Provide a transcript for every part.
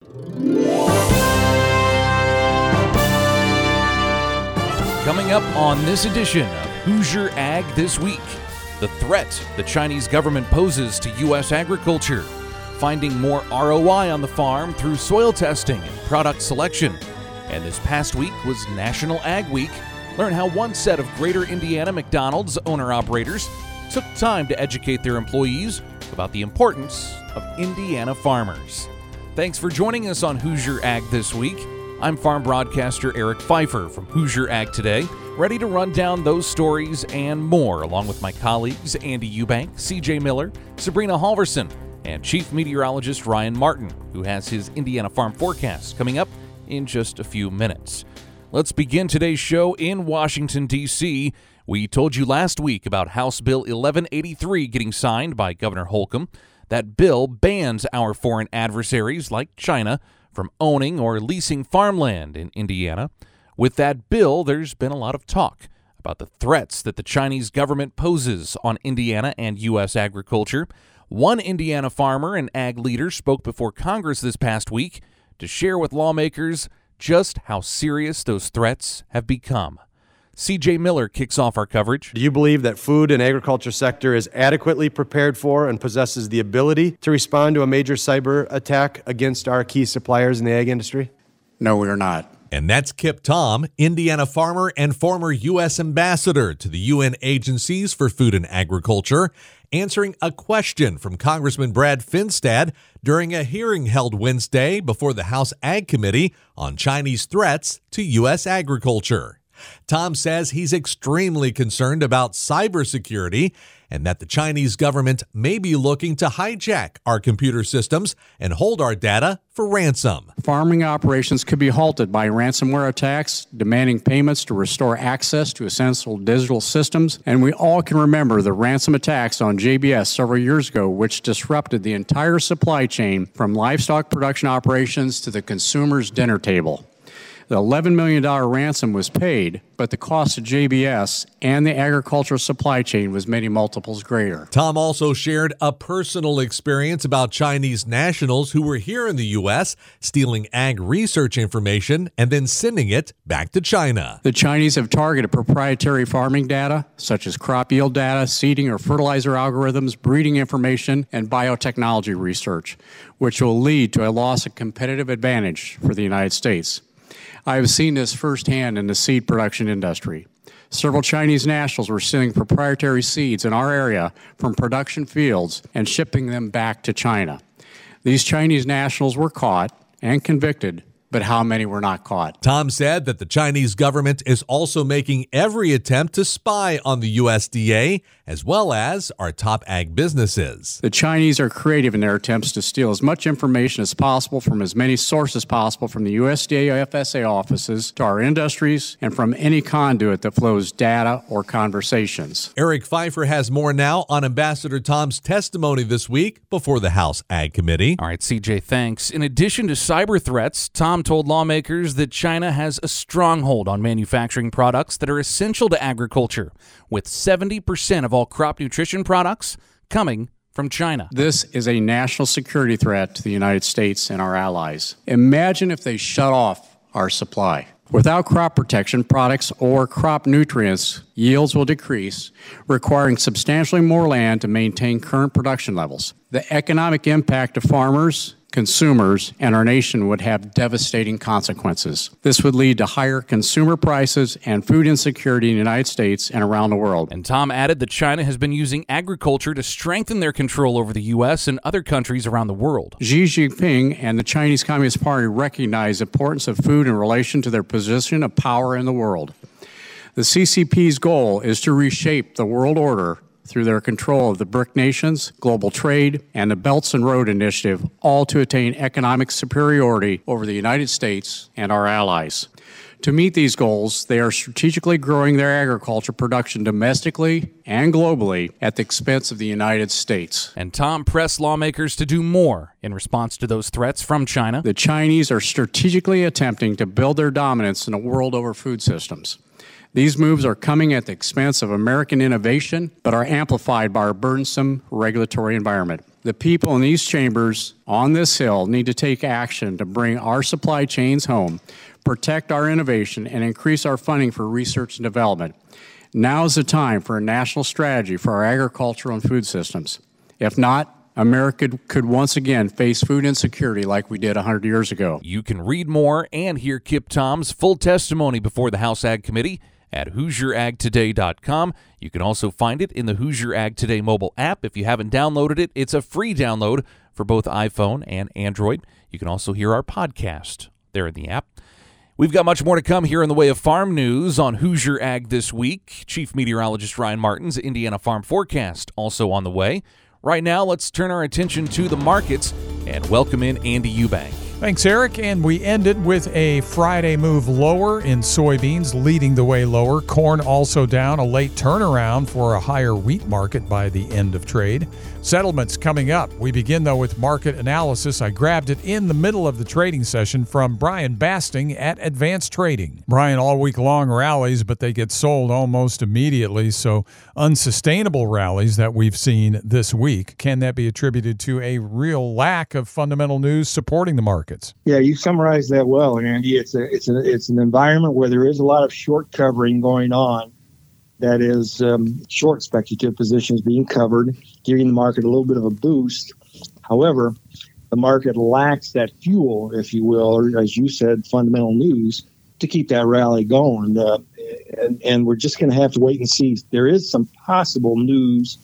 Coming up on this edition of Hoosier Ag This Week, the threat the Chinese government poses to U.S. agriculture, finding more ROI on the farm through soil testing and product selection. And this past week was National Ag Week. Learn how one set of Greater Indiana McDonald's owner-operators took time to educate their employees about the importance of Indiana farmers. Thanks for joining us on Hoosier Ag This Week. I'm farm broadcaster Eric Pfeiffer from Hoosier Ag Today, ready to run down those stories and more, along with my colleagues Andy Eubank, CJ Miller, Sabrina Halverson, and Chief Meteorologist Ryan Martin, who has his Indiana Farm Forecast coming up in just a few minutes. Let's begin today's show in Washington, D.C. We told you last week about House Bill 1183 getting signed by Governor Holcomb. That bill bans our foreign adversaries like China from owning or leasing farmland in Indiana. With that bill, there's been a lot of talk about the threats that the Chinese government poses on Indiana and U.S. agriculture. One Indiana farmer and ag leader spoke before Congress this past week to share with lawmakers just how serious those threats have become. CJ Miller kicks off our coverage. Do you believe that food and agriculture sector is adequately prepared for and possesses the ability to respond to a major cyber attack against our key suppliers in the ag industry? No, we are not. And that's Kip Tom, Indiana farmer and former U.S. ambassador to the UN agencies for food and agriculture, answering a question from Congressman Brad Finstad during a hearing held Wednesday before the House Ag Committee on Chinese threats to U.S. agriculture. Tom says he's extremely concerned about cybersecurity and that the Chinese government may be looking to hijack our computer systems and hold our data for ransom. Farming operations could be halted by ransomware attacks, demanding payments to restore access to essential digital systems, and we all can remember the ransom attacks on JBS several years ago, which disrupted the entire supply chain from livestock production operations to the consumer's dinner table. The $11 million ransom was paid, but the cost of JBS and the agricultural supply chain was many multiples greater. Tom also shared a personal experience about Chinese nationals who were here in the U.S. stealing ag research information and then sending it back to China. The Chinese have targeted proprietary farming data, such as crop yield data, seeding or fertilizer algorithms, breeding information, and biotechnology research, which will lead to a loss of competitive advantage for the United States. I have seen this firsthand in the seed production industry. Several Chinese nationals were stealing proprietary seeds in our area from production fields and shipping them back to China. These Chinese nationals were caught and convicted, but how many were not caught? Tom said that the Chinese government is also making every attempt to spy on the USDA as well as our top ag businesses. The Chinese are creative in their attempts to steal as much information as possible from as many sources possible from the USDA FSA offices to our industries and from any conduit that flows data or conversations. Eric Pfeiffer has more now on Ambassador Tom's testimony this week before the House Ag Committee. All right, CJ, thanks. In addition to cyber threats, Tom told lawmakers that China has a stronghold on manufacturing products that are essential to agriculture, with 70% of all crop nutrition products coming from China. This is a national security threat to the United States and our allies. Imagine if they shut off our supply. Without crop protection products or crop nutrients, yields will decrease, requiring substantially more land to maintain current production levels. The economic impact to farmers, consumers, and our nation would have devastating consequences. This would lead to higher consumer prices and food insecurity in the United States and around the world. And Tom added that China has been using agriculture to strengthen their control over the U.S. and other countries around the world. Xi Jinping and the Chinese Communist Party recognize the importance of food in relation to their position of power in the world. The CCP's goal is to reshape the world order through their control of the BRIC nations, global trade, and the Belts and Road Initiative, all to attain economic superiority over the United States and our allies. To meet these goals, they are strategically growing their agriculture production domestically and globally at the expense of the United States. And Tom pressed lawmakers to do more in response to those threats from China. The Chinese are strategically attempting to build their dominance in the world over food systems. These moves are coming at the expense of American innovation, but are amplified by our burdensome regulatory environment. The people in these chambers on this Hill need to take action to bring our supply chains home, protect our innovation, and increase our funding for research and development. Now is the time for a national strategy for our agricultural and food systems. If not, America could once again face food insecurity like we did 100 years ago. You can read more and hear Kip Tom's full testimony before the House Ag Committee at HoosierAgToday.com. You can also find it in the Hoosier Ag Today mobile app. If you haven't downloaded it, it's a free download for both iPhone and Android. You can also hear our podcast there in the app. We've got much more to come here in the way of farm news on Hoosier Ag This Week. Chief Meteorologist Ryan Martin's Indiana Farm Forecast also on the way. Right now, let's turn our attention to the markets and welcome in Andy Eubank. Thanks, Eric. And we ended with a Friday move lower in soybeans, leading the way lower. Corn also down, a late turnaround for a higher wheat market by the end of trade. Settlements coming up. We begin, though, with market analysis. I grabbed it in the middle of the trading session from Brian Basting at Advanced Trading. Brian, all week long rallies, but they get sold almost immediately. So unsustainable rallies that we've seen this week. Can that be attributed to a real lack of fundamental news supporting the markets? Yeah, you summarized that well, Andy. It's an environment where there is a lot of short covering going on. That is short speculative positions being covered, giving the market a little bit of a boost. However, the market lacks that fuel, if you will, or as you said, fundamental news to keep that rally going. And we're just going to have to wait and see. There is some possible news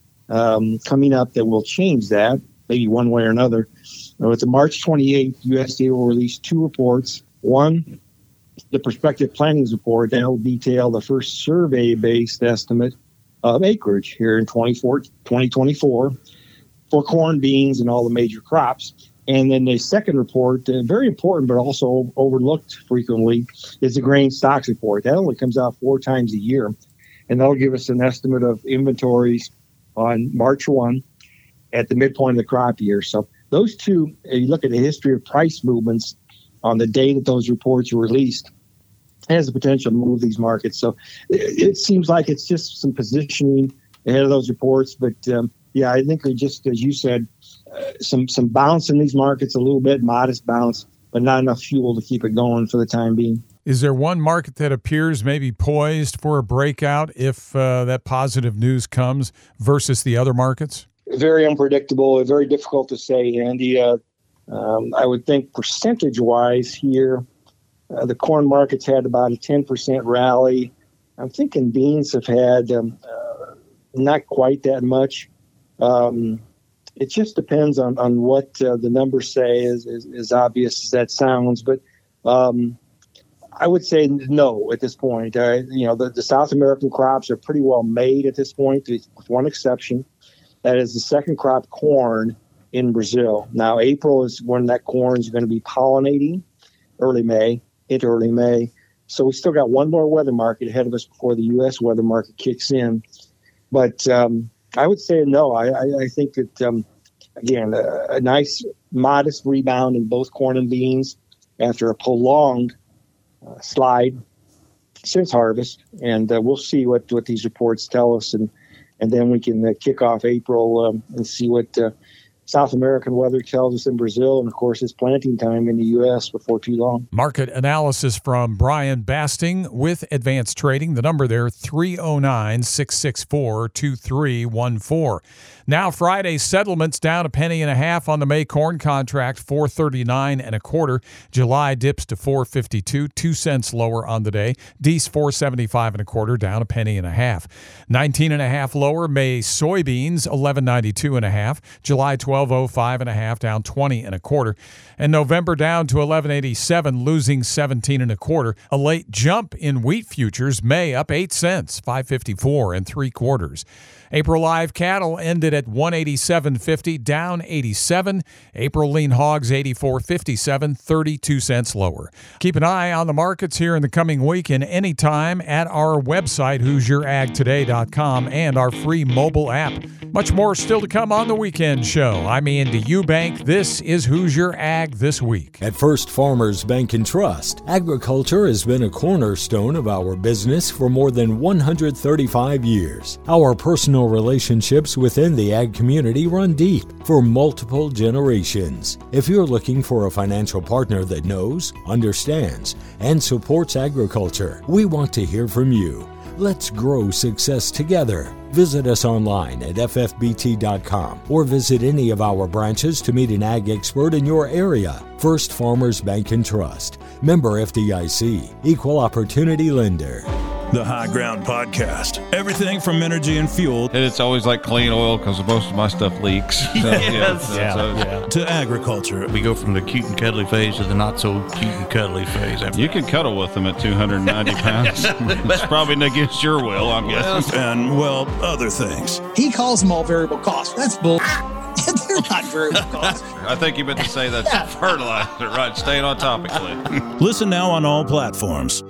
coming up that will change that, maybe one way or another. With the March 28th, USDA will release two reports. One, the prospective plantings report that will detail the first survey-based estimate of acreage here in 2024 for corn, beans, and all the major crops. And then the second report, very important but also overlooked frequently, is the grain stocks report. That only comes out 4 times a year, and that'll give us an estimate of inventories on March 1 at the midpoint of the crop year. So those two, if you look at the history of price movements on the day that those reports were released, has the potential to move these markets. So it seems like it's just some positioning ahead of those reports. But yeah, I think they just, as you said, some bounce in these markets, a little bit, modest bounce, but not enough fuel to keep it going for the time being. Is there one market that appears maybe poised for a breakout if that positive news comes versus the other markets? Very unpredictable, very difficult to say, Andy. I would think percentage-wise here, the corn market's had about a 10% rally. I'm thinking beans have had not quite that much. It just depends on what the numbers say, as obvious as that sounds. But I would say no at this point. The South American crops are pretty well made at this point, with one exception. That is the second crop corn in Brazil. Now, April is when that corn is going to be pollinating, into early May. So we still got one more weather market ahead of us before the U.S. weather market kicks in. But I would say no. I think that, again, a nice modest rebound in both corn and beans after a prolonged slide since harvest. And we'll see what these reports tell us. And then we can kick off April and see what South American weather tells us in Brazil. And, of course, it's planting time in the U.S. before too long. Market analysis from Brian Basting with Advanced Trading. The number there, 309-664-2314. Now Friday settlements down a penny and a half on the May corn contract, $4.39 1/4. July dips to $4.52, 2 cents lower on the day. Dees $4.75 1/4, down a penny and a half. 19 and a half lower May soybeans, $11.92 1/2. July 12.05 1/2, down 20 1/4. And November down to $11.87, losing 17 1/4. A late jump in wheat futures. May up 8 cents, $5.54 3/4. April live cattle ended at 187.50, down 87. April lean hogs 84.57, 32 cents lower. Keep an eye on the markets here in the coming week and anytime at our website, HoosierAgToday.com, and our free mobile app. Much more still to come on the weekend show. I'm Andy Eubank. This is Hoosier Ag This Week. At First Farmers Bank and Trust, agriculture has been a cornerstone of our business for more than 135 years. Our personal relationships within the ag community run deep for multiple generations. If you're looking for a financial partner that knows, understands, and supports agriculture, we want to hear from you. Let's grow success together. Visit us online at ffbt.com or visit any of our branches to meet an ag expert in your area. First Farmers Bank and Trust. Member FDIC. Equal Opportunity Lender. The High Ground Podcast. Everything from energy and fuel. And it's always like clean oil because most of my stuff leaks. So, to agriculture. We go from the cute and cuddly phase to the not so cute and cuddly phase. You can cuddle with them at 290 pounds. It's probably against your will, I'm guessing. And, well, other things. He calls them all variable costs. That's bull. They're not variable costs. I think you meant to say that's fertilizer, right? Staying on topic, Clint. Listen now on all platforms.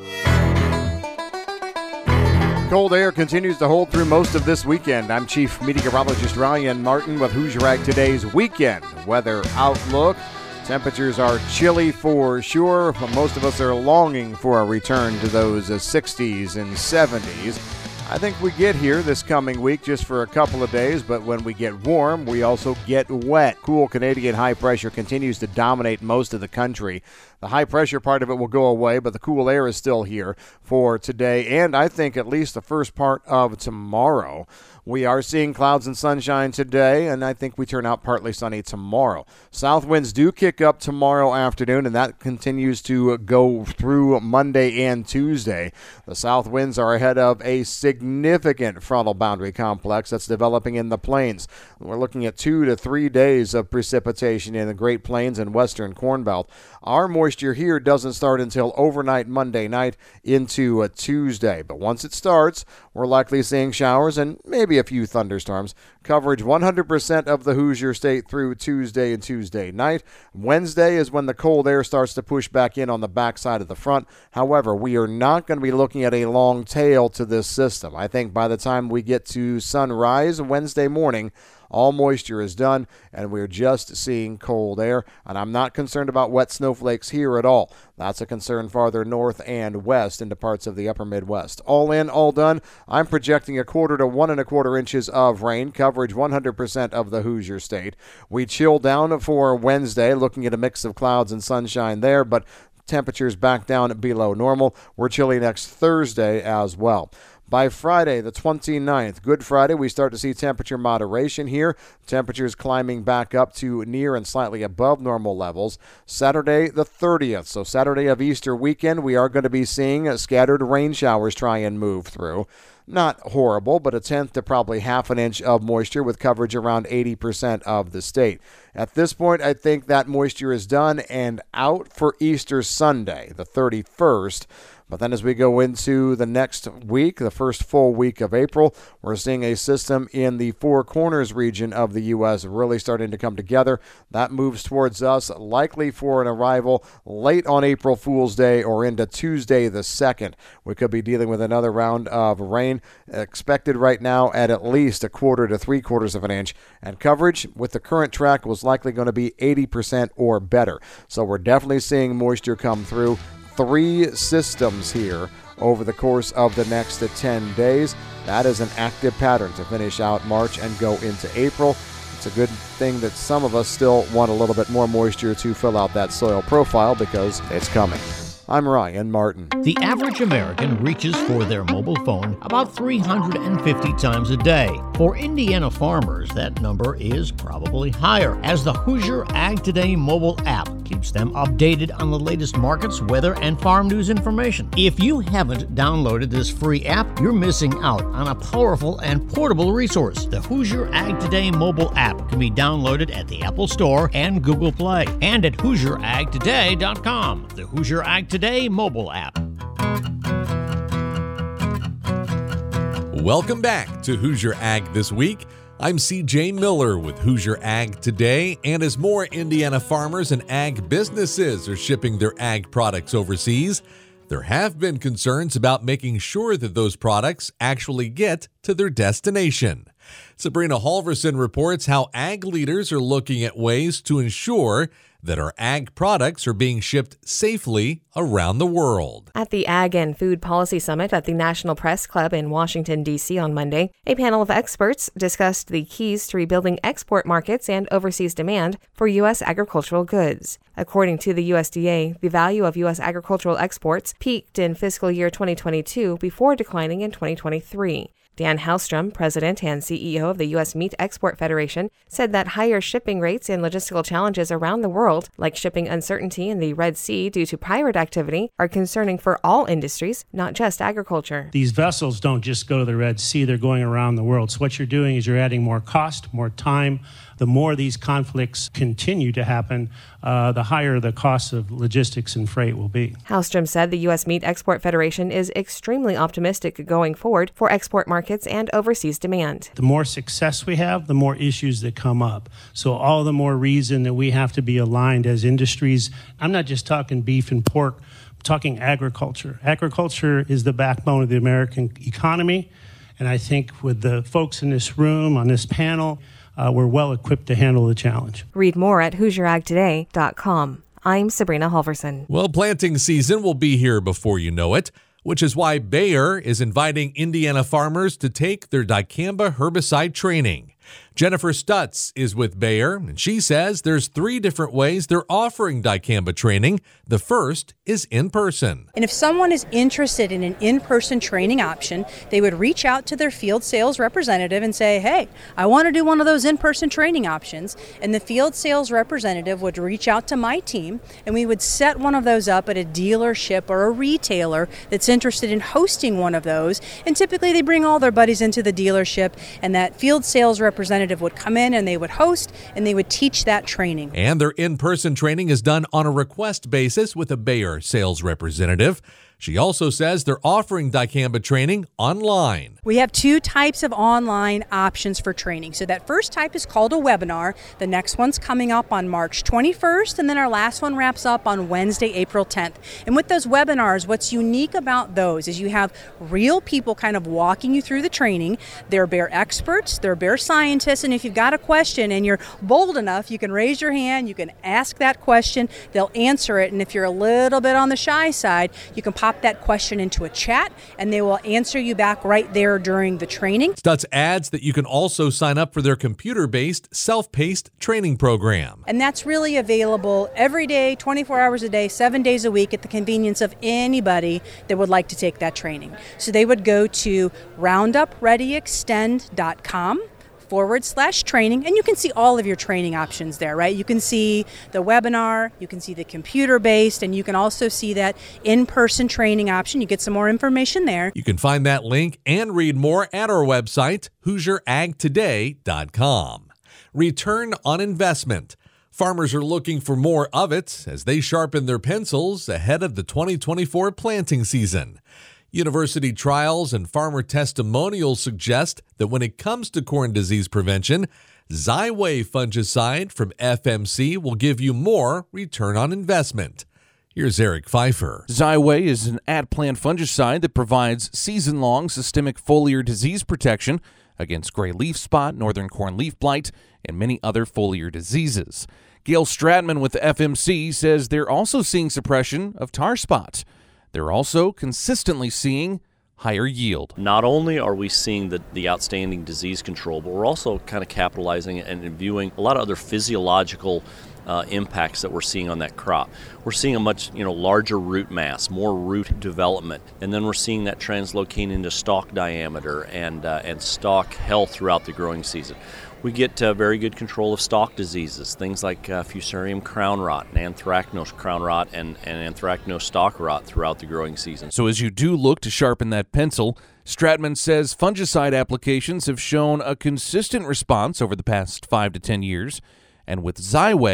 Cold air continues to hold through most of this weekend. I'm Chief Meteorologist Ryan Martin with Hoosier Ag Today's weekend weather outlook. Temperatures are chilly for sure, but most of us are longing for a return to those 60s and 70s. I think we get here this coming week just for a couple of days, but when we get warm, we also get wet. Cool Canadian high pressure continues to dominate most of the country. The high pressure part of it will go away, but the cool air is still here for today, and I think at least the first part of tomorrow. We are seeing clouds and sunshine today, and I think we turn out partly sunny tomorrow. South winds do kick up tomorrow afternoon, and that continues to go through Monday and Tuesday. The south winds are ahead of a significant frontal boundary complex that's developing in the plains. We're looking at 2 to 3 days of precipitation in the Great Plains and Western Corn Belt. Our moisture here doesn't start until overnight Monday night into a Tuesday, but once it starts, we're likely seeing showers and maybe a few thunderstorms. Coverage 100% of the Hoosier State through Tuesday and Tuesday night. Wednesday is when the cold air starts to push back in on the backside of the front. However, we are not going to be looking at a long tail to this system. I think by the time we get to sunrise Wednesday morning, all moisture is done, and we're just seeing cold air, and I'm not concerned about wet snowflakes here at all. That's a concern farther north and west into parts of the upper Midwest. All in, all done, I'm projecting 1/4 to 1 1/4 inches of rain, coverage 100% of the Hoosier State. We chill down for Wednesday, looking at a mix of clouds and sunshine there, but temperatures back down below normal. We're chilly next Thursday as well. By Friday, the 29th, Good Friday, we start to see temperature moderation here. Temperatures climbing back up to near and slightly above normal levels. Saturday, the 30th, so Saturday of Easter weekend, we are going to be seeing scattered rain showers try and move through. Not horrible, but 1/10 to probably 1/2 inch of moisture with coverage around 80% of the state. At this point, I think that moisture is done and out for Easter Sunday, the 31st. But then as we go into the next week, the first full week of April, we're seeing a system in the Four Corners region of the U.S. really starting to come together. That moves towards us, likely for an arrival late on April Fool's Day or into Tuesday the 2nd. We could be dealing with another round of rain expected right now at least 1/4 to 3/4 of an inch. And coverage with the current track was likely going to be 80% or better. So we're definitely seeing moisture come through. 3 systems here over the course of the next 10 days. That is an active pattern to finish out March and go into April. It's a good thing that some of us still want a little bit more moisture to fill out that soil profile because it's coming. I'm Ryan Martin. The average American reaches for their mobile phone about 350 times a day. For Indiana farmers, that number is probably higher, as the Hoosier Ag Today mobile app keeps them updated on the latest markets, weather, and farm news information. If you haven't downloaded this free app, you're missing out on a powerful and portable resource. The Hoosier Ag Today mobile app can be downloaded at the Apple Store and Google Play, and at HoosierAgToday.com. The Hoosier Ag Today mobile app. Welcome back to Hoosier Ag This Week. I'm CJ Miller with Hoosier Ag Today, and as more Indiana farmers and ag businesses are shipping their ag products overseas, there have been concerns about making sure that those products actually get to their destination. Sabrina Halverson reports how ag leaders are looking at ways to ensure that our ag products are being shipped safely around the world. At the Ag and Food Policy Summit at the National Press Club in Washington, D.C. on Monday, a panel of experts discussed the keys to rebuilding export markets and overseas demand for U.S. agricultural goods. According to the USDA, the value of U.S. agricultural exports peaked in fiscal year 2022 before declining in 2023. Dan Halstrom, president and CEO of the U.S. Meat Export Federation, said that higher shipping rates and logistical challenges around the world, like shipping uncertainty in the Red Sea due to pirate activity, are concerning for all industries, not just agriculture. These vessels don't just go to the Red Sea, they're going around the world. So what you're doing is you're adding more cost, more time. The more these conflicts continue to happen, the higher the cost of logistics and freight will be. Halstrom said the U.S. Meat Export Federation is extremely optimistic going forward for export markets and overseas demand. The more success we have, the more issues that come up. So all the more reason that we have to be aligned as industries. I'm not just talking beef and pork, I'm talking agriculture. Agriculture is the backbone of the American economy. And I think with the folks in this room, on this panel, we're well equipped to handle the challenge. Read more at HoosierAgToday.com. I'm Sabrina Halverson. Well, planting season will be here before you know it, which is why Bayer is inviting Indiana farmers to take their dicamba herbicide training. Jennifer Stutz is with Bayer, and she says there's 3 different ways they're offering dicamba training. The first is in person. And if someone is interested in an in-person training option, they would reach out to their field sales representative and say, hey, I want to do one of those in-person training options. And the field sales representative would reach out to my team, and we would set one of those up at a dealership or a retailer that's interested in hosting one of those. And typically they bring all their buddies into the dealership, and that field sales representative would come in and they would host and they would teach that training. And their in-person training is done on a request basis with a Bayer sales representative. She also says they're offering dicamba training online. We have 2 types of online options for training. So that first type is called a webinar. The next one's coming up on March 21st, and then our last one wraps up on Wednesday, April 10th. And with those webinars, what's unique about those is you have real people kind of walking you through the training. They're Bayer experts, they're Bayer scientists, and if you've got a question and you're bold enough, you can raise your hand, you can ask that question, they'll answer it, and if you're a little bit on the shy side, you can pop that question into a chat and they will answer you back right there during the training. Stutz adds that you can also sign up for their computer-based, self-paced training program. And that's really available every day, 24 hours a day, 7 days a week at the convenience of anybody that would like to take that training. So they would go to roundupreadyextend.com/training, and you can see all of your training options there, right? You can see the webinar, you can see the computer-based, and you can also see that in-person training option. You get some more information there. You can find that link and read more at our website, HoosierAgToday.com. Return on investment. Farmers are looking for more of it as they sharpen their pencils ahead of the 2024 planting season. University trials and farmer testimonials suggest that when it comes to corn disease prevention, Xyway fungicide from FMC will give you more return on investment. Here's Eric Pfeiffer. Xyway is an at-plant fungicide that provides season-long systemic foliar disease protection against gray leaf spot, northern corn leaf blight, and many other foliar diseases. Gail Stratman with FMC says they're also seeing suppression of tar spot. They're also consistently seeing higher yield. Not only are we seeing the outstanding disease control, but we're also kind of capitalizing and viewing a lot of other physiological impacts that we're seeing on that crop. We're seeing a much larger root mass, more root development, and then we're seeing that translocate into stalk diameter and stalk health throughout the growing season. We get very good control of stalk diseases, things like Fusarium crown rot, and Anthracnose crown rot, and Anthracnose stalk rot throughout the growing season. So as you do look to sharpen that pencil, Stratman says fungicide applications have shown a consistent response over the past 5 to 10 years. And with Xyway,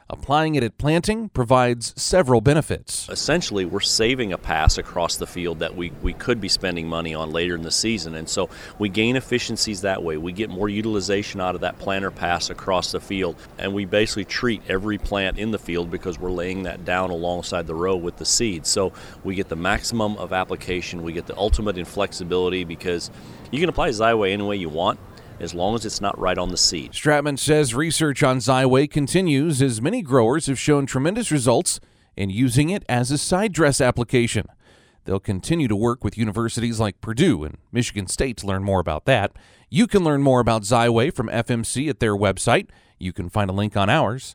Applying it at planting provides several benefits. Essentially, we're saving a pass across the field that we could be spending money on later in the season, and so we gain efficiencies that way. We get more utilization out of that planter pass across the field, and we basically treat every plant in the field because we're laying that down alongside the row with the seed. So we get the maximum of application, we get the ultimate in flexibility because you can apply Xyway any way you want, as long as it's not right on the seed. Stratman says research on Xyway continues as many growers have shown tremendous results in using it as a side dress application. They'll continue to work with universities like Purdue and Michigan State to learn more about that. You can learn more about Xyway from FMC at their website. You can find a link on ours,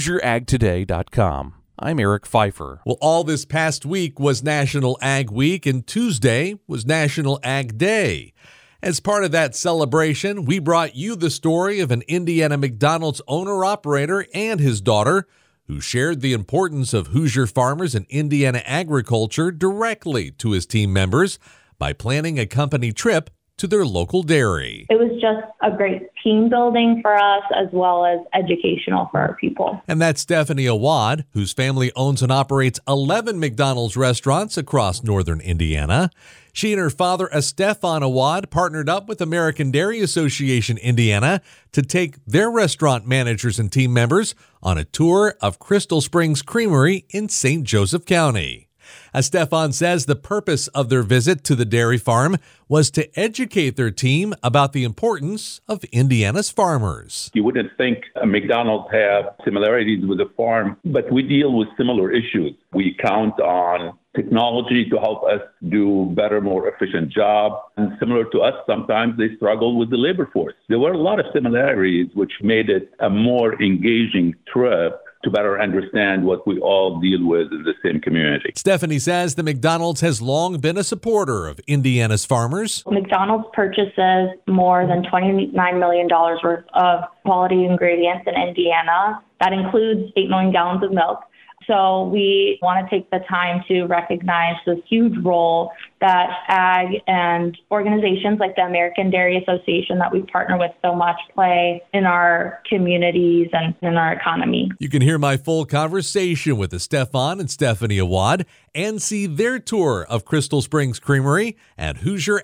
HoosierAgToday.com. I'm Eric Pfeiffer. Well, all this past week was National Ag Week, and Tuesday was National Ag Day. As part of that celebration, we brought you the story of an Indiana McDonald's owner-operator and his daughter who shared the importance of Hoosier farmers and Indiana agriculture directly to his team members by planning a company trip to their local dairy. It was just a great team building for us as well as educational for our people. And that's Stephanie Awad, whose family owns and operates 11 McDonald's restaurants across northern Indiana. She and her father, Estefan Awad, partnered up with American Dairy Association Indiana to take their restaurant managers and team members on a tour of Crystal Springs Creamery in St. Joseph County. Estefan says the purpose of their visit to the dairy farm was to educate their team about the importance of Indiana's farmers. You wouldn't think McDonald's have similarities with the farm, but we deal with similar issues. We count on technology to help us do better, more efficient job. And similar to us, sometimes they struggle with the labor force. There were a lot of similarities, which made it a more engaging trip to better understand what we all deal with in the same community. Stephanie says the McDonald's has long been a supporter of Indiana's farmers. McDonald's purchases more than $29 million worth of quality ingredients in Indiana. That includes 8 million gallons of milk. So we want to take the time to recognize the huge role that ag and organizations like the American Dairy Association that we partner with so much play in our communities and in our economy. You can hear my full conversation with Estefan and Stephanie Awad and see their tour of Crystal Springs Creamery at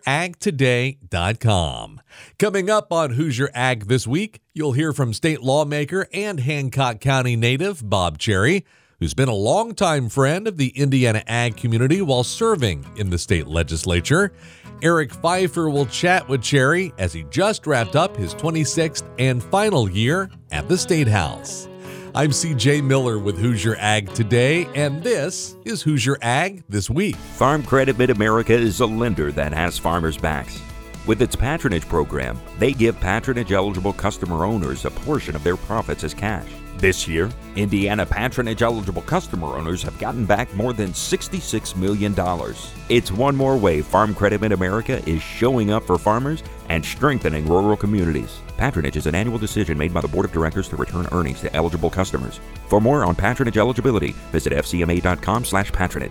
HoosierAgToday.com. Coming up on Hoosier Ag This Week, you'll hear from state lawmaker and Hancock County native Bob Cherry, who's been a longtime friend of the Indiana ag community while serving in the state legislature. Eric Pfeiffer will chat with Cherry as he just wrapped up his 26th and final year at the State House. I'm CJ Miller with Hoosier Ag Today, and this is Hoosier Ag This Week. Farm Credit Mid-America is a lender that has farmers' backs. With its patronage program, they give patronage-eligible customer owners a portion of their profits as cash. This year, Indiana patronage-eligible customer owners have gotten back more than $66 million. It's one more way Farm Credit Mid-America is showing up for farmers and strengthening rural communities. Patronage is an annual decision made by the Board of Directors to return earnings to eligible customers. For more on patronage eligibility, visit fcma.com/patronage.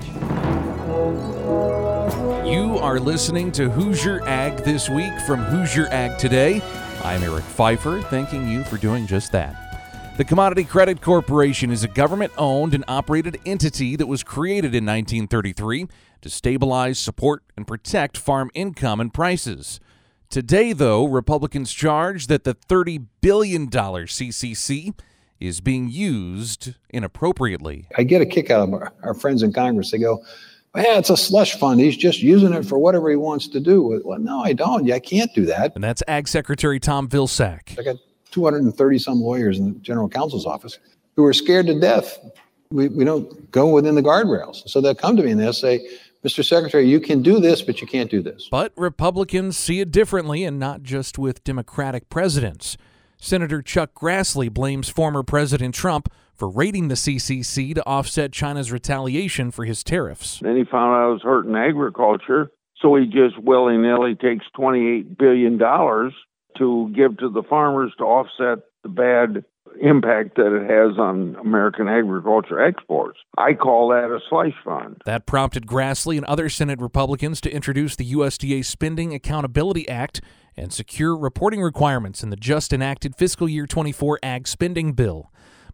You are listening to Hoosier Ag This Week from Hoosier Ag Today. I'm Eric Pfeiffer, thanking you for doing just that. The Commodity Credit Corporation is a government-owned and operated entity that was created in 1933 to stabilize, support, and protect farm income and prices. Today, though, Republicans charge that the $30 billion CCC is being used inappropriately. I get a kick out of our friends in Congress. They go, yeah, it's a slush fund. He's just using it for whatever he wants to do with it. Well, no, I don't. I can't do that. And that's Ag Secretary Tom Vilsack. I got 230-some lawyers in the general counsel's office who are scared to death. We don't go within the guardrails. So they'll come to me and they'll say, Mr. Secretary, you can do this, but you can't do this. But Republicans see it differently, and not just with Democratic presidents. Senator Chuck Grassley blames former President Trump for raiding the CCC to offset China's retaliation for his tariffs. Then he found out it was hurting agriculture, so he just willy-nilly takes $28 billion to give to the farmers to offset the bad impact that it has on American agriculture exports. I call that a slush fund. That prompted Grassley and other Senate Republicans to introduce the USDA Spending Accountability Act and secure reporting requirements in the just enacted fiscal year 24 Ag Spending Bill.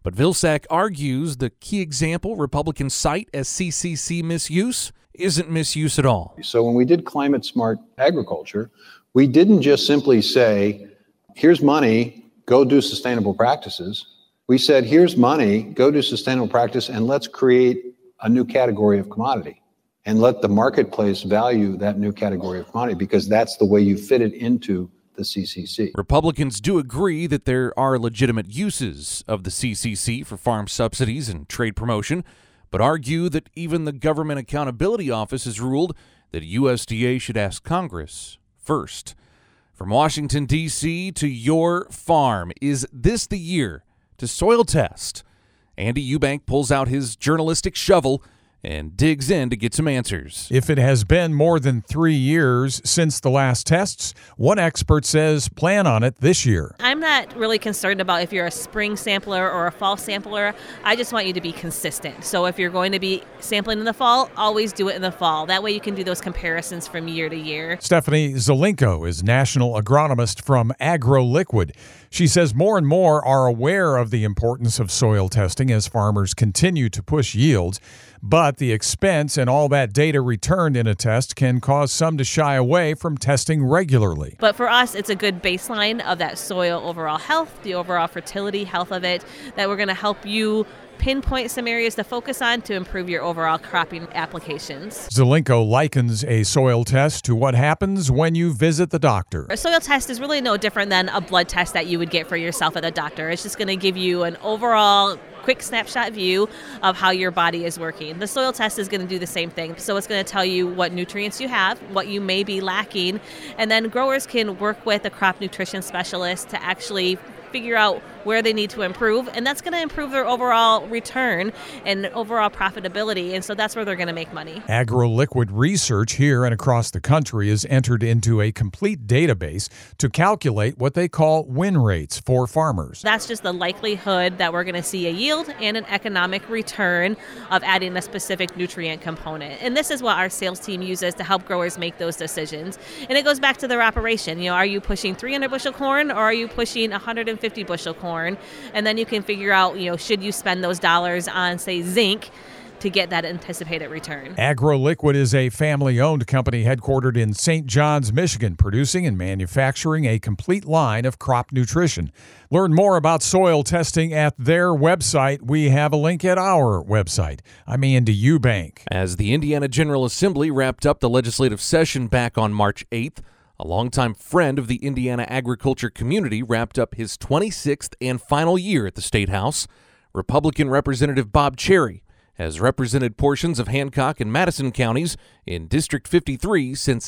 But Vilsack argues the key example Republicans cite as CCC misuse isn't misuse at all. So when we did climate smart agriculture, we didn't just simply say, here's money, go do sustainable practices. We said, here's money, go do sustainable practice, and let's create a new category of commodity and let the marketplace value that new category of commodity, because that's the way you fit it into the CCC. Republicans do agree that there are legitimate uses of the CCC for farm subsidies and trade promotion, but argue that even the Government Accountability Office has ruled that USDA should ask Congress first. From Washington, D.C. to your farm, is this the year to soil test? Andy Eubank pulls out his journalistic shovel and digs in to get some answers. If it has been more than 3 years since the last tests, one expert says plan on it this year. I'm not really concerned about if you're a spring sampler or a fall sampler. I just want you to be consistent. So if you're going to be sampling in the fall, always do it in the fall. That way you can do those comparisons from year to year. Stephanie Zelenko is national agronomist from AgroLiquid. She says more and more are aware of the importance of soil testing as farmers continue to push yields. But the expense and all that data returned in a test can cause some to shy away from testing regularly. But for us, it's a good baseline of that soil overall health, the overall fertility health of it, that we're going to help you pinpoint some areas to focus on to improve your overall cropping applications. Zelenko likens a soil test to what happens when you visit the doctor. A soil test is really no different than a blood test that you would get for yourself at the doctor. It's just going to give you an overall quick snapshot view of how your body is working. The soil test is going to do the same thing. So it's going to tell you what nutrients you have, what you may be lacking, and then growers can work with a crop nutrition specialist to actually figure out where they need to improve, and that's going to improve their overall return and overall profitability, and so that's where they're going to make money. AgroLiquid research here and across the country is entered into a complete database to calculate what they call win rates for farmers. That's just the likelihood that we're going to see a yield and an economic return of adding a specific nutrient component, and this is what our sales team uses to help growers make those decisions. And it goes back to their operation. You know, are you pushing 300 bushel corn or are you pushing 150 bushel corn? And then you can figure out, you know, should you spend those dollars on, say, zinc to get that anticipated return. AgroLiquid is a family-owned company headquartered in St. John's, Michigan, producing and manufacturing a complete line of crop nutrition. Learn more about soil testing at their website. We have a link at our website. I'm Andy Eubank. As the Indiana General Assembly wrapped up the legislative session back on March 8th, a longtime friend of the Indiana agriculture community wrapped up his 26th and final year at the State House. Republican Representative Bob Cherry has represented portions of Hancock and Madison counties in District 53 since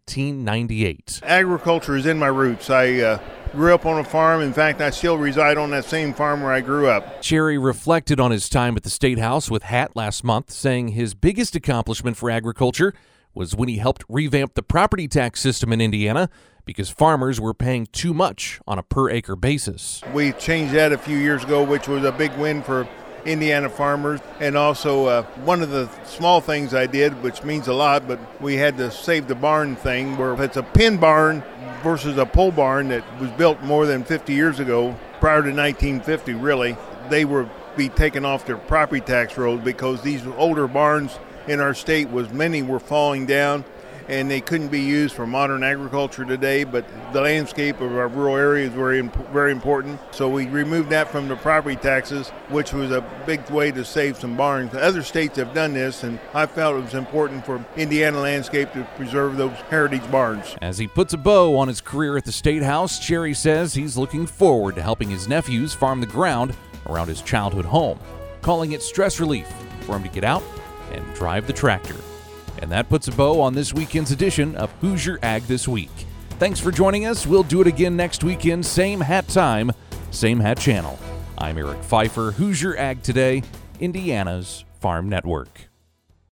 1998. Agriculture is in my roots. I grew up on a farm. In fact, I still reside on that same farm where I grew up. Cherry reflected on his time at the State House with HAT last month, saying his biggest accomplishment for agriculture was when he helped revamp the property tax system in Indiana because farmers were paying too much on a per-acre basis. We changed that a few years ago, which was a big win for Indiana farmers. And also one of the small things I did, which means a lot, but we had to save the barn thing, where if it's a pin barn versus a pole barn that was built more than 50 years ago, prior to 1950 really, they would be taken off their property tax rolls because these older barns in our state many were falling down and they couldn't be used for modern agriculture today, but the landscape of our rural area is very important. So we removed that from the property taxes, which was a big way to save some barns. Other states have done this, and I felt it was important for Indiana landscape to preserve those heritage barns. As he puts a bow on his career at the State House, Cherry says he's looking forward to helping his nephews farm the ground around his childhood home, calling it stress relief for him to get out and drive the tractor. And that puts a bow on this weekend's edition of Hoosier Ag This Week. Thanks for joining us. We'll do it again next weekend, same hat time, same hat channel. I'm Eric Pfeiffer, Hoosier Ag Today, Indiana's Farm Network.